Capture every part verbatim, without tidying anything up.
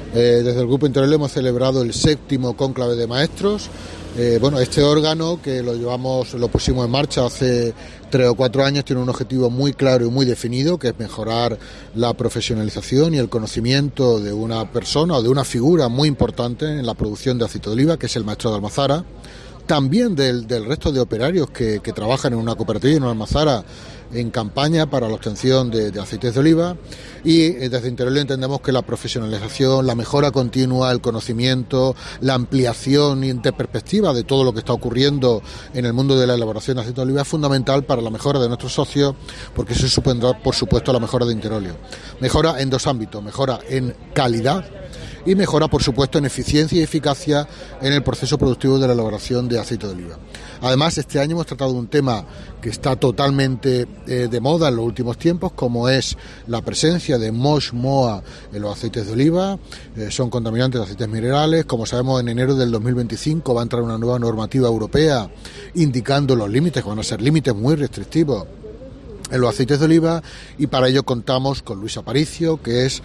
Eh, desde el Grupo Interolio hemos celebrado el séptimo cónclave de maestros. Eh, bueno, este órgano que lo llevamos, lo pusimos en marcha hace tres o cuatro años, tiene un objetivo muy claro y muy definido, que es mejorar la profesionalización y el conocimiento de una persona o de una figura muy importante en la producción de aceite de oliva, que es el maestro de Almazara. También del, del resto de operarios que, que trabajan en una cooperativa, en una almazara, en campaña para la obtención de, de aceites de oliva. Y eh, desde Interolio entendemos que la profesionalización, la mejora continua, el conocimiento, la ampliación de perspectiva de todo lo que está ocurriendo en el mundo de la elaboración de aceite de oliva es fundamental para la mejora de nuestros socios, porque eso supondrá, por supuesto, la mejora de Interolio. Mejora en dos ámbitos: mejora en calidad y mejora, por supuesto, en eficiencia y eficacia en el proceso productivo de la elaboración de aceite de oliva. Además, este año hemos tratado un tema que está totalmente eh, de moda en los últimos tiempos, como es la presencia de MOX, MOA en los aceites de oliva. Eh, son contaminantes de aceites minerales. Como sabemos, en enero del dos mil veinticinco va a entrar una nueva normativa europea indicando los límites, que van a ser límites muy restrictivos en los aceites de oliva, y para ello contamos con Luis Aparicio, que es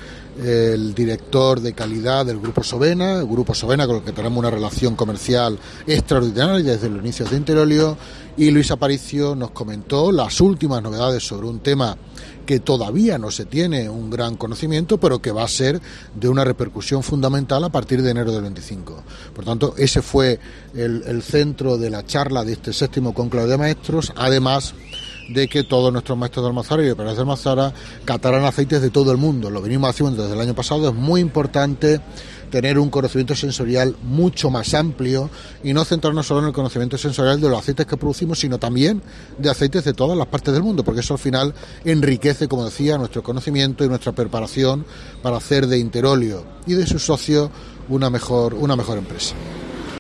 el director de calidad del Grupo Sovena, el Grupo Sovena con el que tenemos una relación comercial extraordinaria desde los inicios de Interolio, y Luis Aparicio nos comentó las últimas novedades sobre un tema que todavía no se tiene un gran conocimiento, pero que va a ser de una repercusión fundamental a partir de enero del veinticinco. Por tanto, ese fue el, el centro de la charla de este séptimo cónclave de maestros, además de que todos nuestros maestros de Almazara y operarios de Almazara catarán aceites de todo el mundo. Lo venimos haciendo desde el año pasado. Es muy importante tener un conocimiento sensorial mucho más amplio y no centrarnos solo en el conocimiento sensorial de los aceites que producimos, sino también de aceites de todas las partes del mundo, porque eso al final enriquece, como decía, nuestro conocimiento y nuestra preparación para hacer de Interolio y de sus socios una mejor, una mejor empresa.